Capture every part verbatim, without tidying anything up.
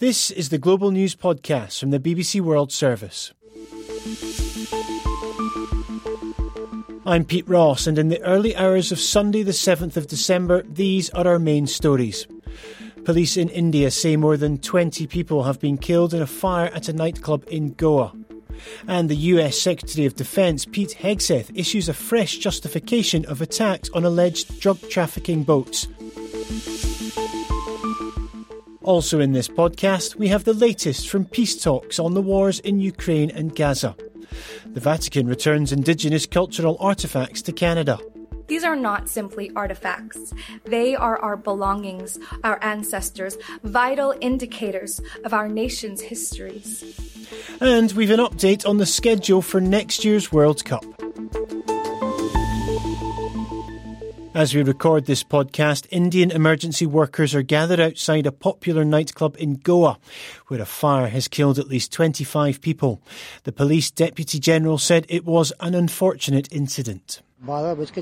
This is the Global News Podcast from the B B C World Service. I'm Pete Ross, and in the early hours of Sunday the seventh of December, these are our main stories. Police in India say more than twenty people have been killed in a fire at a nightclub in Goa. And the U S Secretary of Defence, Pete Hegseth, issues a fresh justification of attacks on alleged drug trafficking boats. Also in this podcast, we have the latest from peace talks on the wars in Ukraine and Gaza. The Vatican returns indigenous cultural artefacts to Canada. These are not simply artifacts. They are our belongings, our ancestors, vital indicators of our nation's histories. And we've an update on the schedule for next year's World Cup. As we record this podcast, Indian emergency workers are gathered outside a popular nightclub in Goa, where a fire has killed at least twenty-five people. The police deputy general said it was an unfortunate incident. Alok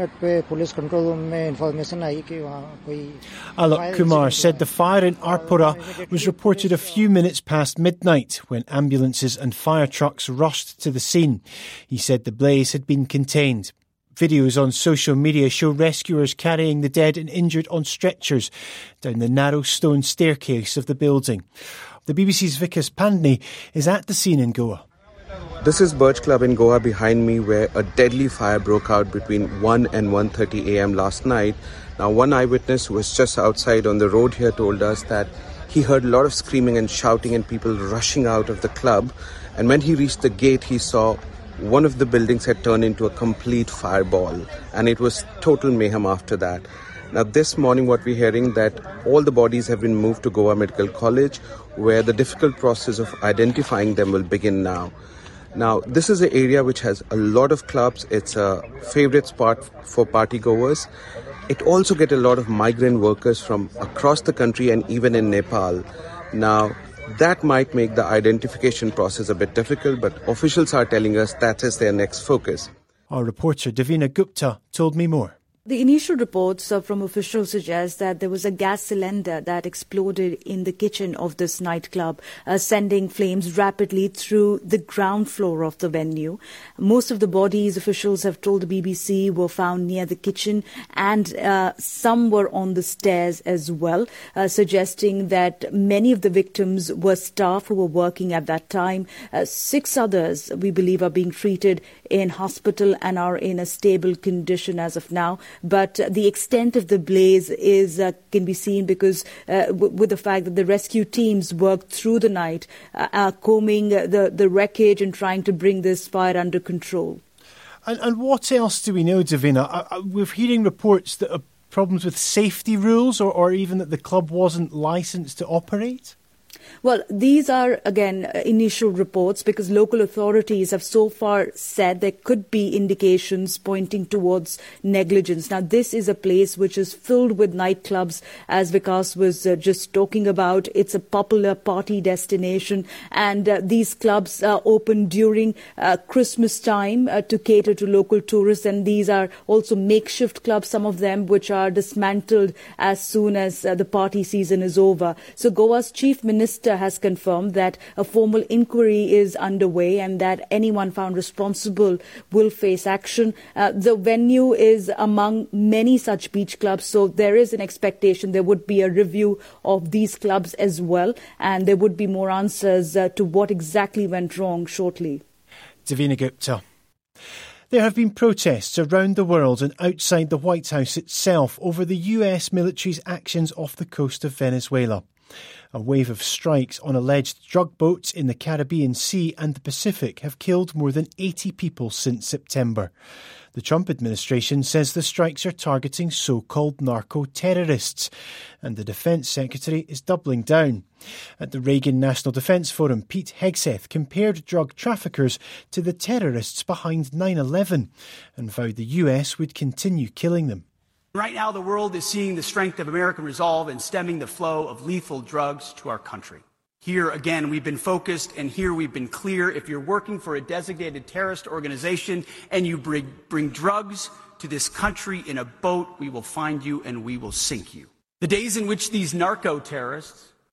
Kumar said the fire in Arpura was reported a few minutes past midnight when ambulances and fire trucks rushed to the scene. He said the blaze had been contained. Videos on social media show rescuers carrying the dead and injured on stretchers down the narrow stone staircase of the building. The B B C's Vikas Pandey is at the scene in Goa. This is Birch Club in Goa behind me, where a deadly fire broke out between one and one thirty a.m. last night. Now, one eyewitness who was just outside on the road here told us that he heard a lot of screaming and shouting and people rushing out of the club. And when he reached the gate, he saw one of the buildings had turned into a complete fireball, and it was total mayhem after that. Now, this morning what we're hearing that all the bodies have been moved to Goa Medical College, where the difficult process of identifying them will begin now. Now, this is an area which has a lot of clubs. It's a favorite spot for party goers. It also gets a lot of migrant workers from across the country and even in Nepal. Now, that might make the identification process a bit difficult, but officials are telling us that is their next focus. Our reporter Davina Gupta told me more. The initial reports from officials suggest that there was a gas cylinder that exploded in the kitchen of this nightclub, uh, sending flames rapidly through the ground floor of the venue. Most of the bodies, officials have told the B B C, were found near the kitchen, and uh, some were on the stairs as well, uh, suggesting that many of the victims were staff who were working at that time. Uh, six others, we believe, are being treated in hospital and are in a stable condition as of now. But uh, the extent of the blaze is uh, can be seen because uh, w- with the fact that the rescue teams worked through the night, uh, uh, combing the, the wreckage and trying to bring this fire under control. And, and what else do we know, Davina? Uh, uh, we're hearing reports that are problems with safety rules, or, or even that the club wasn't licensed to operate? Well, these are, again, initial reports because local authorities have so far said there could be indications pointing towards negligence. Now, this is a place which is filled with nightclubs, as Vikas was uh, just talking about. It's a popular party destination, and uh, these clubs are open during uh, Christmas time uh, to cater to local tourists, and these are also makeshift clubs, some of them which are dismantled as soon as uh, the party season is over. So Goa's chief minister has confirmed that a formal inquiry is underway and that anyone found responsible will face action. Uh, the venue is among many such beach clubs, so there is an expectation there would be a review of these clubs as well, and there would be more answers uh, to what exactly went wrong shortly. Davina Gupta. There have been protests around the world and outside the White House itself over the U S military's actions off the coast of Venezuela. A wave of strikes on alleged drug boats in the Caribbean Sea and the Pacific have killed more than eighty people since September. The Trump administration says the strikes are targeting so-called narco-terrorists, and the Defence Secretary is doubling down. At the Reagan National Defence Forum, Pete Hegseth compared drug traffickers to the terrorists behind nine eleven and vowed the U S would continue killing them. Right now, the world is seeing the strength of American resolve in stemming the flow of lethal drugs to our country. Here, again, we've been focused, and here we've been clear. If you're working for a designated terrorist organization and you bring, bring drugs to this country in a boat, we will find you and we will sink you. The days in which these narco-terrorists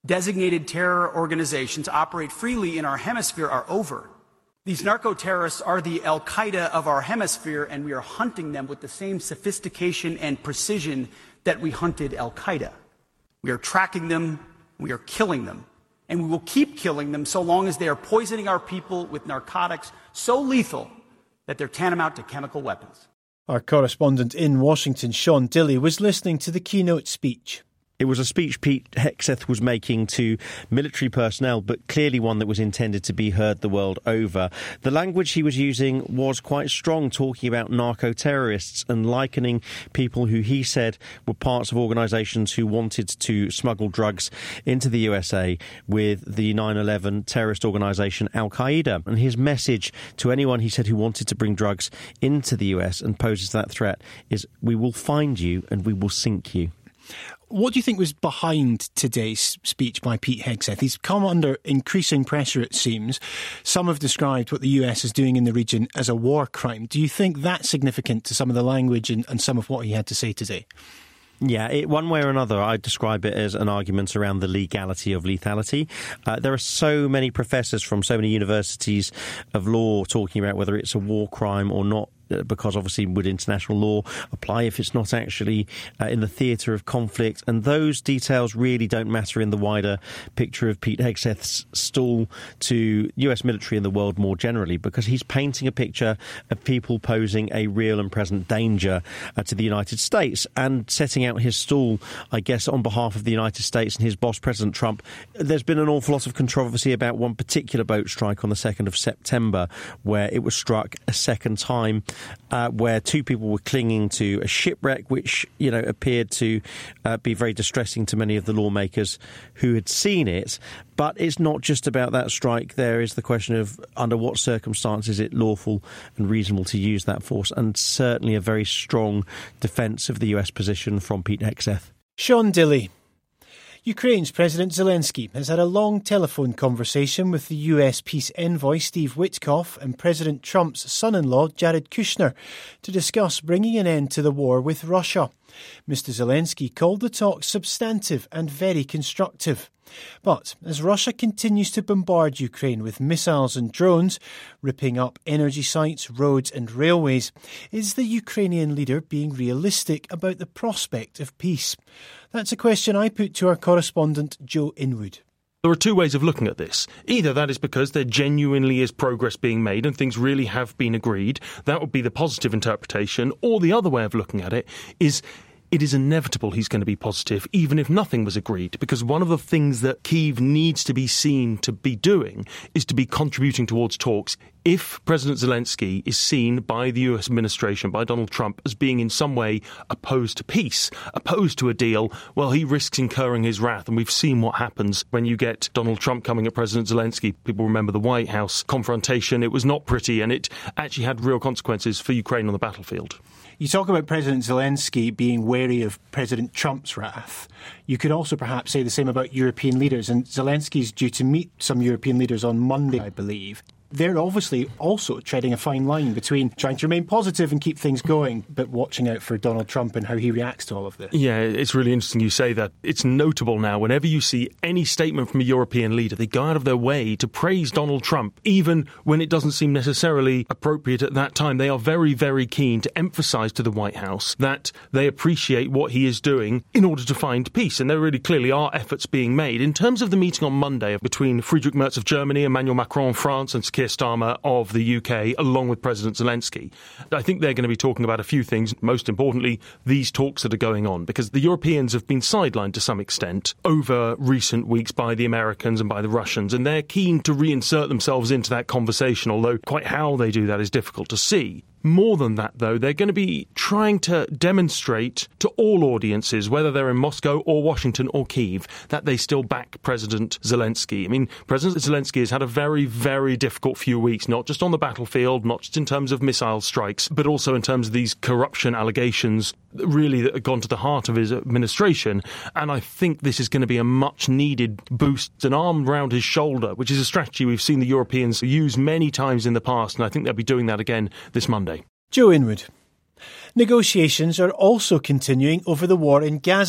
designated terror organizations operate freely in our hemisphere are over. These narco-terrorists are the Al-Qaeda of our hemisphere, and we are hunting them with the same sophistication and precision that we hunted Al-Qaeda. We are tracking them, we are killing them, and we will keep killing them so long as they are poisoning our people with narcotics so lethal that they're tantamount to chemical weapons. Our correspondent in Washington, Sean Dilley, was listening to the keynote speech. It was a speech Pete Hegseth was making to military personnel, but clearly one that was intended to be heard the world over. The language he was using was quite strong, talking about narco-terrorists and likening people who he said were parts of organisations who wanted to smuggle drugs into the U S A with the nine eleven terrorist organisation Al-Qaeda. And his message to anyone, he said, who wanted to bring drugs into the U S and poses that threat is, we will find you and we will sink you. What do you think was behind today's speech by Pete Hegseth? He's come under increasing pressure, it seems. Some have described what the U S is doing in the region as a war crime. Do you think that's significant to some of the language and, and some of what he had to say today? Yeah, it, one way or another, I'd describe it as an argument around the legality of lethality. Uh, there are so many professors from so many universities of law talking about whether it's a war crime or not, because obviously would international law apply if it's not actually uh, in the theatre of conflict? And those details really don't matter in the wider picture of Pete Hegseth's stall to U S military and the world more generally, because he's painting a picture of people posing a real and present danger uh, to the United States and setting out his stall, I guess, on behalf of the United States and his boss, President Trump. There's been an awful lot of controversy about one particular boat strike on the second of September, where it was struck a second time, Uh, where two people were clinging to a shipwreck, which, you know, appeared to uh, be very distressing to many of the lawmakers who had seen it. But it's not just about that strike. There is the question of under what circumstances is it lawful and reasonable to use that force, and certainly a very strong defence of the U S position from Pete Hegseth. Sean Dilley. Ukraine's President Zelensky has had a long telephone conversation with the U S peace envoy Steve Witkoff and President Trump's son-in-law Jared Kushner to discuss bringing an end to the war with Russia. Mister Zelensky called the talks substantive and very constructive. But as Russia continues to bombard Ukraine with missiles and drones, ripping up energy sites, roads and railways, is the Ukrainian leader being realistic about the prospect of peace? That's a question I put to our correspondent Joe Inwood. There are two ways of looking at this. Either that is because there genuinely is progress being made and things really have been agreed. That would be the positive interpretation. Or the other way of looking at it is it is inevitable he's going to be positive, even if nothing was agreed, because one of the things that Kyiv needs to be seen to be doing is to be contributing towards talks. If President Zelensky is seen by the U S administration, by Donald Trump, as being in some way opposed to peace, opposed to a deal, well, he risks incurring his wrath. And we've seen what happens when you get Donald Trump coming at President Zelensky. People remember the White House confrontation. It was not pretty, and it actually had real consequences for Ukraine on the battlefield. You talk about President Zelensky being wary of President Trump's wrath. You could also perhaps say the same about European leaders, and Zelensky's due to meet some European leaders on Monday, I believe. They're obviously also treading a fine line between trying to remain positive and keep things going, but watching out for Donald Trump and how he reacts to all of this. Yeah, it's really interesting you say that. It's notable now, whenever you see any statement from a European leader, they go out of their way to praise Donald Trump, even when it doesn't seem necessarily appropriate at that time. They are very, very keen to emphasise to the White House that they appreciate what he is doing in order to find peace. And there really clearly are efforts being made. In terms of the meeting on Monday between Friedrich Merz of Germany, Emmanuel Macron of France and Keir Starmer of the U K, along with President Zelensky, I think they're going to be talking about a few things. Most importantly, these talks that are going on, because the Europeans have been sidelined to some extent over recent weeks by the Americans and by the Russians, and they're keen to reinsert themselves into that conversation, although quite how they do that is difficult to see. More than that, though, they're going to be trying to demonstrate to all audiences, whether they're in Moscow or Washington or Kyiv, that they still back President Zelensky. I mean, President Zelensky has had a very, very difficult few weeks, not just on the battlefield, not just in terms of missile strikes, but also in terms of these corruption allegations, really, that have gone to the heart of his administration. And I think this is going to be a much-needed boost, an arm round his shoulder, which is a strategy we've seen the Europeans use many times in the past, and I think they'll be doing that again this Monday. Joe Inwood. Negotiations are also continuing over the war in Gaza.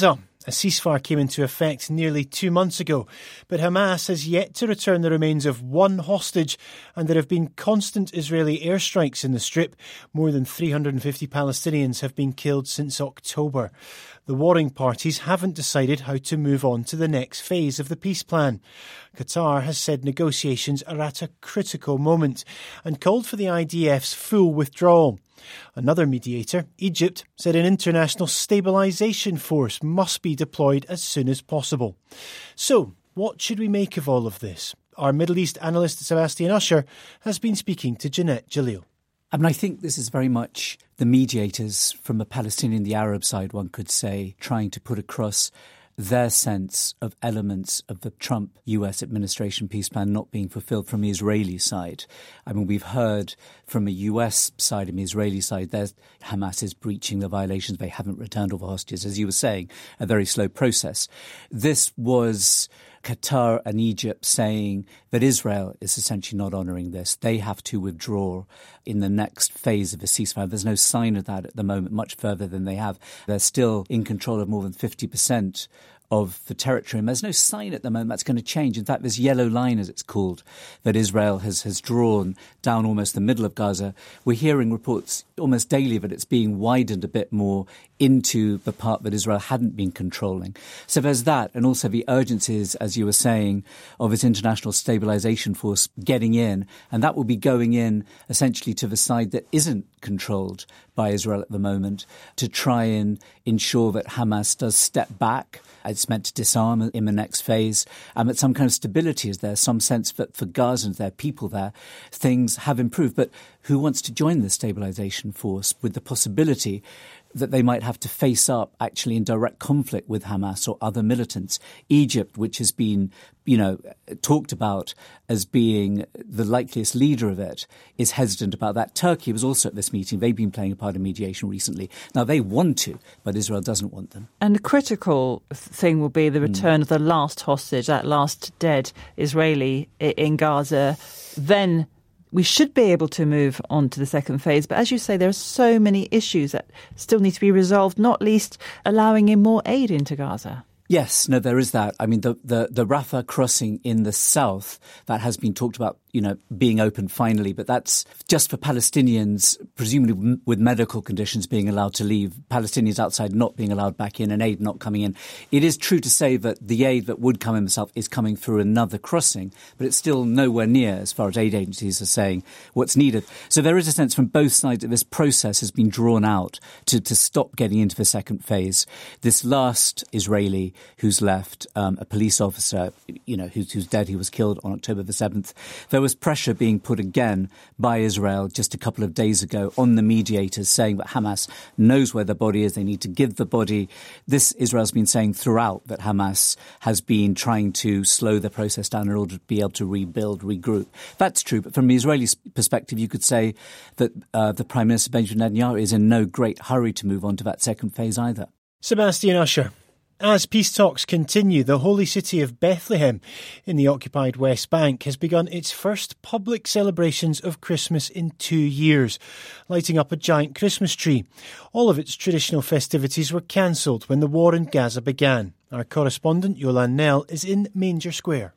A ceasefire came into effect nearly two months ago, but Hamas has yet to return the remains of one hostage, and there have been constant Israeli airstrikes in the Strip. More than three hundred fifty Palestinians have been killed since October. The warring parties haven't decided how to move on to the next phase of the peace plan. Qatar has said negotiations are at a critical moment and called for the I D F's full withdrawal. Another mediator, Egypt, said an international stabilisation force must be deployed as soon as possible. So, what should we make of all of this? Our Middle East analyst Sebastian Usher has been speaking to Jeanette Jalil. I mean, I think this is very much the mediators from the Palestinian, the Arab side, one could say, trying to put across their sense of elements of the Trump U S administration peace plan not being fulfilled from the Israeli side. I mean, we've heard from the U S side and the Israeli side that Hamas is breaching the violations. They haven't returned all the hostages. As you were saying, a very slow process. This was Qatar and Egypt saying that Israel is essentially not honouring this. They have to withdraw in the next phase of the ceasefire. There's no sign of that at the moment, much further than they have. They're still in control of more than fifty percent of the territory. And there's no sign at the moment that's going to change. In fact, this yellow line, as it's called, that Israel has, has drawn down almost the middle of Gaza, we're hearing reports almost daily that it's being widened a bit more into the part that Israel hadn't been controlling. So there's that, and also the urgencies, as you were saying, of its international stabilisation force getting in, and that will be going in essentially to the side that isn't controlled by Israel at the moment, to try and ensure that Hamas does step back. It's meant to disarm in the next phase, and that some kind of stability is there, some sense that for Gazans, their people there, things have improved. But who wants to join the stabilisation force with the possibility that they might have to face up actually in direct conflict with Hamas or other militants? Egypt, which has been, you know, talked about as being the likeliest leader of it, is hesitant about that. Turkey was also at this meeting. They've been playing a part in mediation recently. Now, they want to, but Israel doesn't want them. And the critical thing will be the return mm. of the last hostage, that last dead Israeli in Gaza. Then we should be able to move on to the second phase. But as you say, there are so many issues that still need to be resolved, not least allowing in more aid into Gaza. Yes, no, there is that. I mean, the, the, the Rafah crossing in the south, that has been talked about, you know, being open finally, but that's just for Palestinians, presumably with medical conditions being allowed to leave, Palestinians outside not being allowed back in and aid not coming in. It is true to say that the aid that would come in the south is coming through another crossing, but it's still nowhere near, as far as aid agencies are saying, what's needed. So there is a sense from both sides that this process has been drawn out to, to stop getting into the second phase. This last Israeli who's left, um, a police officer, you know, who's, who's dead, he was killed on October the seventh. There was pressure being put again by Israel just a couple of days ago on the mediators, saying that Hamas knows where the body is, they need to give the body. This Israel's been saying throughout that Hamas has been trying to slow the process down in order to be able to rebuild, regroup. That's true, but from the Israeli perspective, you could say that uh, the Prime Minister Benjamin Netanyahu is in no great hurry to move on to that second phase either. Sebastian Usher. As peace talks continue, the holy city of Bethlehem in the occupied West Bank has begun its first public celebrations of Christmas in two years, lighting up a giant Christmas tree. All of its traditional festivities were cancelled when the war in Gaza began. Our correspondent, Yolan Nell, is in Manger Square.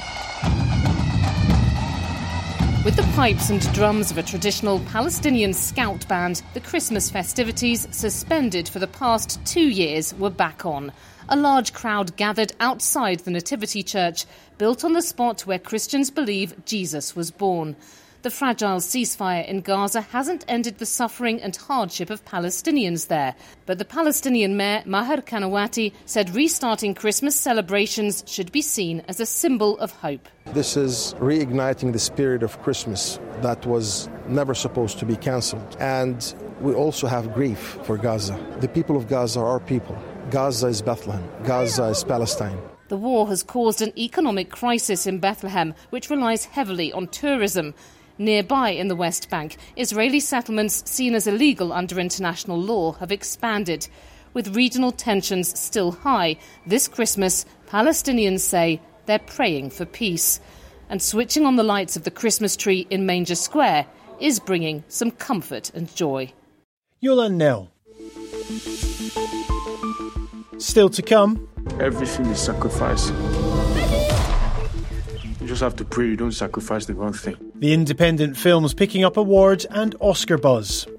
With the pipes and drums of a traditional Palestinian scout band, the Christmas festivities, suspended for the past two years, were back on. A large crowd gathered outside the Nativity Church, built on the spot where Christians believe Jesus was born. The fragile ceasefire in Gaza hasn't ended the suffering and hardship of Palestinians there. But the Palestinian mayor, Maher Kanawati, said restarting Christmas celebrations should be seen as a symbol of hope. This is reigniting the spirit of Christmas that was never supposed to be cancelled. And we also have grief for Gaza. The people of Gaza are our people. Gaza is Bethlehem. Gaza is Palestine. The war has caused an economic crisis in Bethlehem, which relies heavily on tourism. Nearby in the West Bank, Israeli settlements seen as illegal under international law have expanded. With regional tensions still high, this Christmas, Palestinians say they're praying for peace. And switching on the lights of the Christmas tree in Manger Square is bringing some comfort and joy. Yolan Nell. Still to come. Everything is sacrifice. You just have to pray you don't sacrifice the wrong thing. The independent film's picking up awards and Oscar buzz.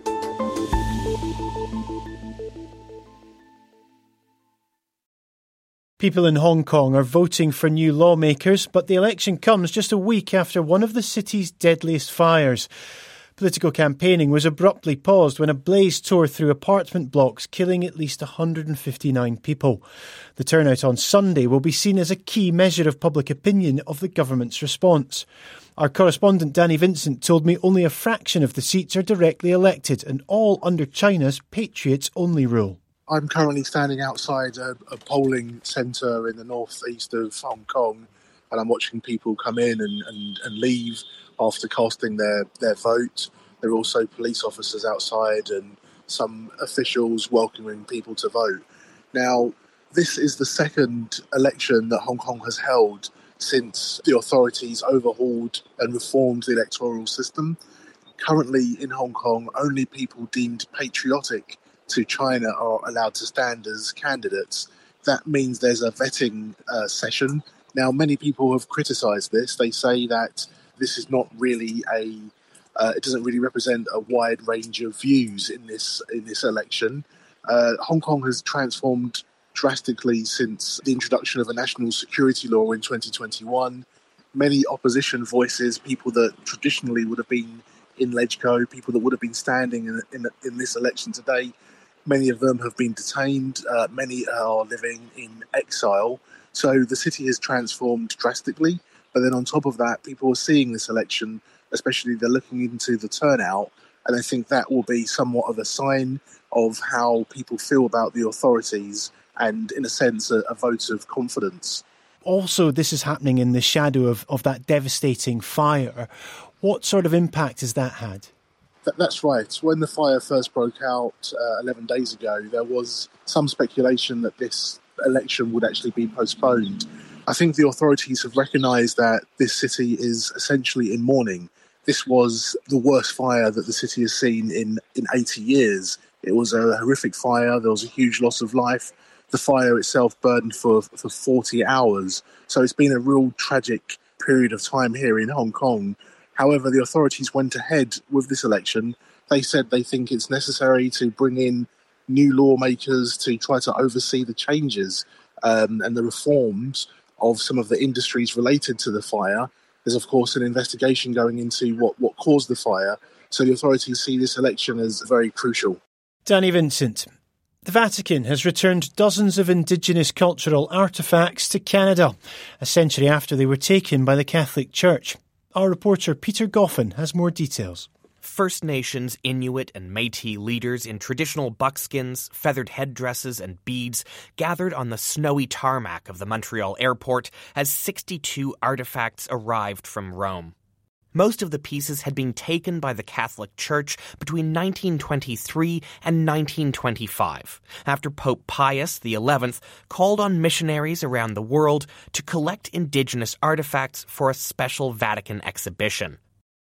People in Hong Kong are voting for new lawmakers, but the election comes just a week after one of the city's deadliest fires. Political campaigning was abruptly paused when a blaze tore through apartment blocks, killing at least one hundred fifty-nine people. The turnout on Sunday will be seen as a key measure of public opinion of the government's response. Our correspondent Danny Vincent told me only a fraction of the seats are directly elected, and all under China's Patriots-only rule. I'm currently standing outside a, a polling centre in the northeast of Hong Kong, and I'm watching people come in and, and, and leave after casting their, their vote. There are also police officers outside and some officials welcoming people to vote. Now, this is the second election that Hong Kong has held since the authorities overhauled and reformed the electoral system. Currently in Hong Kong, only people deemed patriotic to China are allowed to stand as candidates. That means there's a vetting uh, session. Now, many people have criticised this. They say that this is not really a, uh, it doesn't really represent a wide range of views in this in this election. Uh, Hong Kong has transformed drastically since the introduction of a national security law in twenty twenty-one. Many opposition voices, people that traditionally would have been in LegCo, people that would have been standing in, in, in this election today, many of them have been detained, uh, many are living in exile. So the city has transformed drastically. But then on top of that, people are seeing this election, especially they're looking into the turnout, and I think that will be somewhat of a sign of how people feel about the authorities and, in a sense, a, a vote of confidence. Also, this is happening in the shadow of, of that devastating fire. What sort of impact has that had? That's right. When the fire first broke out uh, eleven days ago, there was some speculation that this election would actually be postponed. I think the authorities have recognised that this city is essentially in mourning. This was the worst fire that the city has seen in, in eighty years. It was a horrific fire. There was a huge loss of life. The fire itself burned for, for forty hours. So it's been a real tragic period of time here in Hong Kong. However, the authorities went ahead with this election. They said they think it's necessary to bring in new lawmakers to try to oversee the changes um, and the reforms of some of the industries related to the fire. There's, of course, an investigation going into what, what caused the fire. So the authorities see this election as very crucial. Danny Vincent. The Vatican has returned dozens of indigenous cultural artefacts to Canada, a century after they were taken by the Catholic Church. Our reporter Peter Goffin has more details. First Nations, Inuit and Métis leaders in traditional buckskins, feathered headdresses and beads gathered on the snowy tarmac of the Montreal airport as sixty-two artifacts arrived from Rome. Most of the pieces had been taken by the Catholic Church between nineteen twenty-three and nineteen twenty-five, after Pope Pius the eleventh called on missionaries around the world to collect indigenous artifacts for a special Vatican exhibition.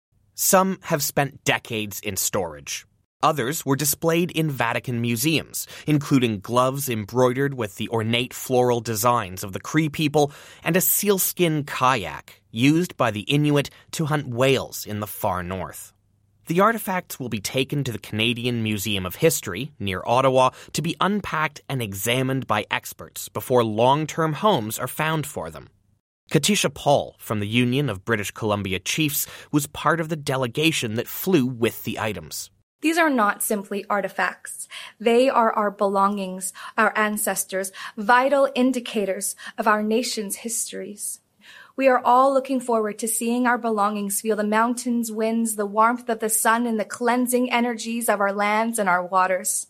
Some have spent decades in storage. Others were displayed in Vatican museums, including gloves embroidered with the ornate floral designs of the Cree people and a sealskin kayak used by the Inuit to hunt whales in the far north. The artifacts will be taken to the Canadian Museum of History, near Ottawa, to be unpacked and examined by experts before long-term homes are found for them. Katisha Paul from the Union of British Columbia Chiefs was part of the delegation that flew with the items. These are not simply artifacts. They are our belongings, our ancestors, vital indicators of our nation's histories. We are all looking forward to seeing our belongings feel the mountains, winds, the warmth of the sun, and the cleansing energies of our lands and our waters.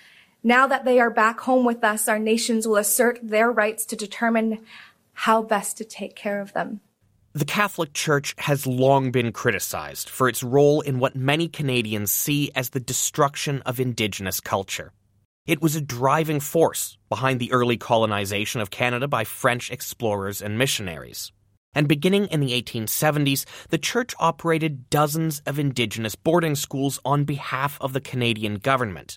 Now that they are back home with us, our nations will assert their rights to determine how best to take care of them. The Catholic Church has long been criticized for its role in what many Canadians see as the destruction of Indigenous culture. It was a driving force behind the early colonization of Canada by French explorers and missionaries. And beginning in the eighteen seventies, the Church operated dozens of Indigenous boarding schools on behalf of the Canadian government.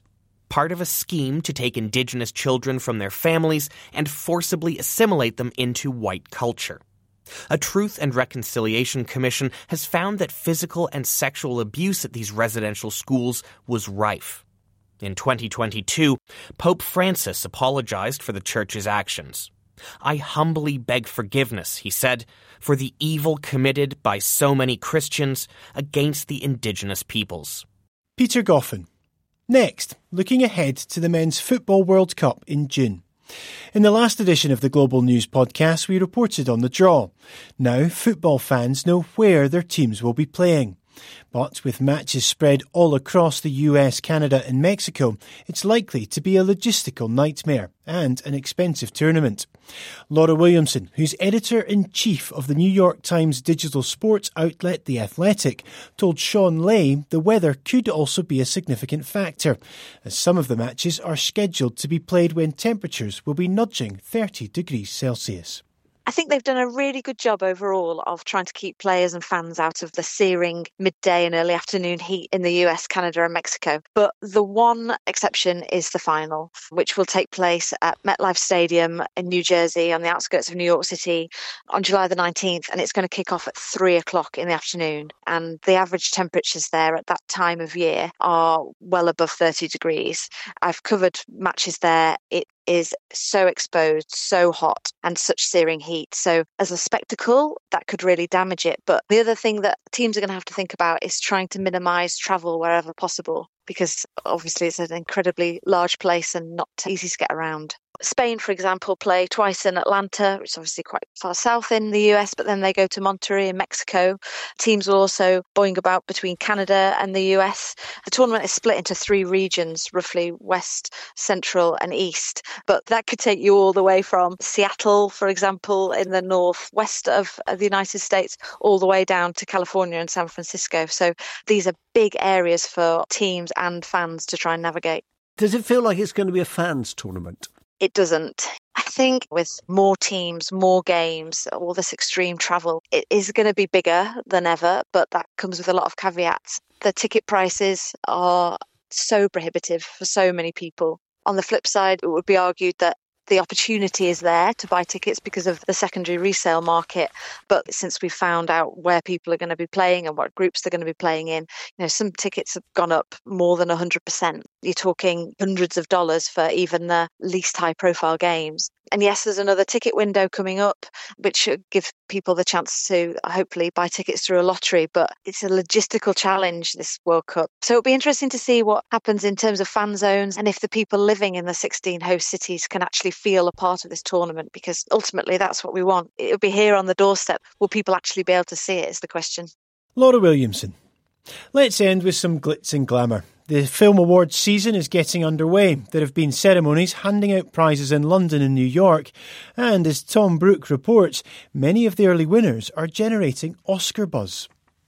part of a scheme to take indigenous children from their families and forcibly assimilate them into white culture. A Truth and Reconciliation Commission has found that physical and sexual abuse at these residential schools was rife. In twenty twenty-two, Pope Francis apologized for the church's actions. "I humbly beg forgiveness," he said, "for the evil committed by so many Christians against the indigenous peoples." Peter Goffin. Next, looking ahead to the Men's Football World Cup in June. In the last edition of the Global News podcast, we reported on the draw. Now, football fans know where their teams will be playing. But with matches spread all across the U S, Canada and Mexico, it's likely to be a logistical nightmare and an expensive tournament. Laura Williamson, who's editor-in-chief of the New York Times digital sports outlet The Athletic, told Sean Lay the weather could also be a significant factor, as some of the matches are scheduled to be played when temperatures will be nudging thirty degrees Celsius. I think they've done a really good job overall of trying to keep players and fans out of the searing midday and early afternoon heat in the U S, Canada and Mexico. But the one exception is the final, which will take place at MetLife Stadium in New Jersey on the outskirts of New York City on July the nineteenth. And it's going to kick off at three o'clock in the afternoon. And the average temperatures there at that time of year are well above thirty degrees. I've covered matches there. It is so exposed, so hot and such searing heat. So as a spectacle, that could really damage it. But the other thing that teams are going to have to think about is trying to minimise travel wherever possible, because obviously it's an incredibly large place and not easy to get around. Spain, for example, play twice in Atlanta, which is obviously quite far south in the U S, but then they go to Monterrey in Mexico. Teams will also boing about between Canada and the U S. The tournament is split into three regions, roughly west, central and east. But that could take you all the way from Seattle, for example, in the northwest of the United States, all the way down to California and San Francisco. So these are big areas for teams and fans to try and navigate. Does it feel like it's going to be a fans tournament? It doesn't. I think with more teams, more games, all this extreme travel, it is going to be bigger than ever, but that comes with a lot of caveats. The ticket prices are so prohibitive for so many people. On the flip side, it would be argued that the opportunity is there to buy tickets because of the secondary resale market. But since we found out where people are going to be playing and what groups they're going to be playing in, you know, some tickets have gone up more than one hundred percent. You're talking hundreds of dollars for even the least high profile games. And yes, there's another ticket window coming up, which should give people the chance to hopefully buy tickets through a lottery. But it's a logistical challenge, this World Cup. So it'll be interesting to see what happens in terms of fan zones and if the people living in the sixteen host cities can actually feel a part of this tournament, because ultimately that's what we want. It'll be here on the doorstep. Will people actually be able to see it is the question. Laura Williamson. Let's end with some glitz and glamour. The Film Awards season is getting underway. There have been ceremonies handing out prizes in London and New York. And as Tom Brooke reports, many of the early winners are generating Oscar buzz.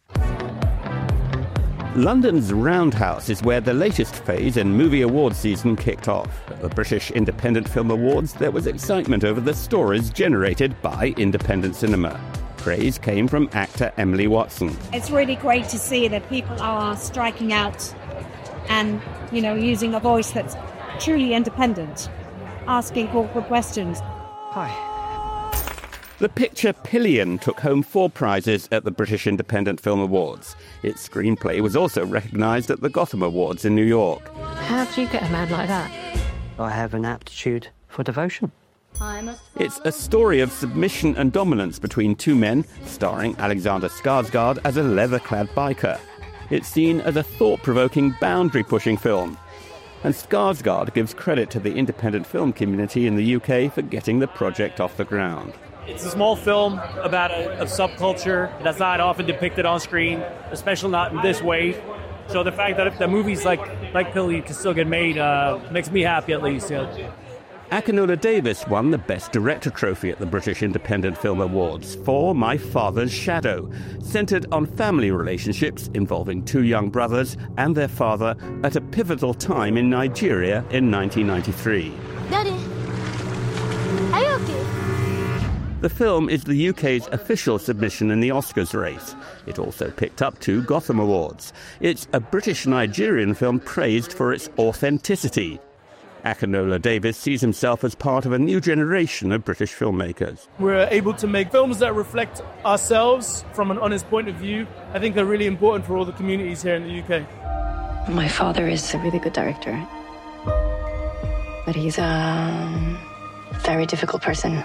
London's Roundhouse is where the latest phase in movie awards season kicked off. At the British Independent Film Awards, there was excitement over the stories generated by independent cinema. Praise came from actor Emily Watson. It's really great to see that people are striking out and, you know, using a voice that's truly independent, asking awkward questions. Hi. The picture Pillion took home four prizes at the British Independent Film Awards. Its screenplay was also recognised at the Gotham Awards in New York. How do you get a man like that? I have an aptitude for devotion. It's a story of submission and dominance between two men, starring Alexander Skarsgård as a leather-clad biker. It's seen as a thought-provoking, boundary-pushing film. And Skarsgård gives credit to the independent film community in the U K for getting the project off the ground. It's a small film about a, a subculture that's not often depicted on screen, especially not in this way. So the fact that if the movies like like Pillion can still get made uh, makes me happy, at least. Yeah. Akinula Davis won the Best Director trophy at the British Independent Film Awards for My Father's Shadow, centred on family relationships involving two young brothers and their father at a pivotal time in Nigeria in nineteen ninety-three. Daddy, are you okay? The film is the U K's official submission in the Oscars race. It also picked up two Gotham Awards. It's a British-Nigerian film praised for its authenticity. Akinola Davis sees himself as part of a new generation of British filmmakers. We're able to make films that reflect ourselves from an honest point of view. I think are really important for all the communities here in the U K. My father is a really good director, but he's a very difficult person.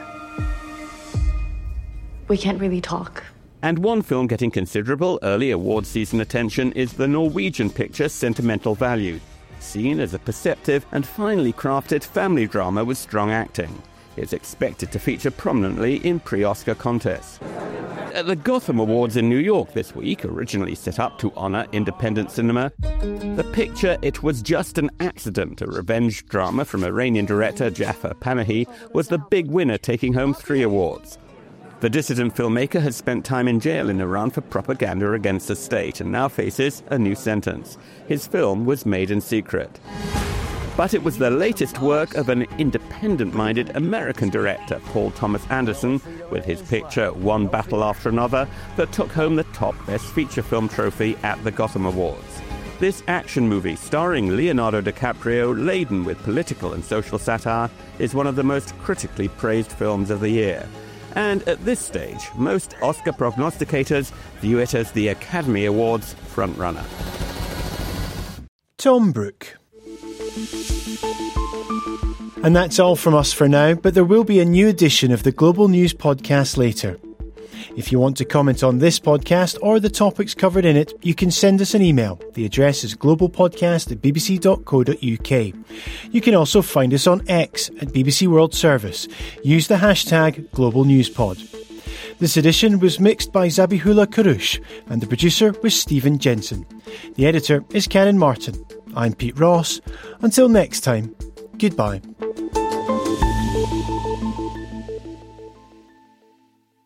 We can't really talk. And one film getting considerable early award season attention is the Norwegian picture Sentimental Value, seen as a perceptive and finely crafted family drama with strong acting. It's expected to feature prominently in pre-Oscar contests. At the Gotham Awards in New York this week, originally set up to honour independent cinema, the picture It Was Just an Accident, a revenge drama from Iranian director Jafar Panahi, was the big winner, taking home three awards. The dissident filmmaker has spent time in jail in Iran for propaganda against the state and now faces a new sentence. His film was made in secret. But it was the latest work of an independent-minded American director, Paul Thomas Anderson, with his picture One Battle After Another, that took home the top Best Feature Film trophy at the Gotham Awards. This action movie, starring Leonardo DiCaprio, laden with political and social satire, is one of the most critically praised films of the year. And at this stage, most Oscar prognosticators view it as the Academy Awards frontrunner. Tom Brooke. And that's all from us for now, but there will be a new edition of the Global News podcast later. If you want to comment on this podcast or the topics covered in it, you can send us an email. The address is globalpodcast at bbc dot co dot uk. You can also find us on X at B B C World Service. Use the hashtag GlobalNewsPod. This edition was mixed by Zabihullah Karush and the producer was Stephen Jensen. The editor is Karen Martin. I'm Pete Ross. Until next time, goodbye.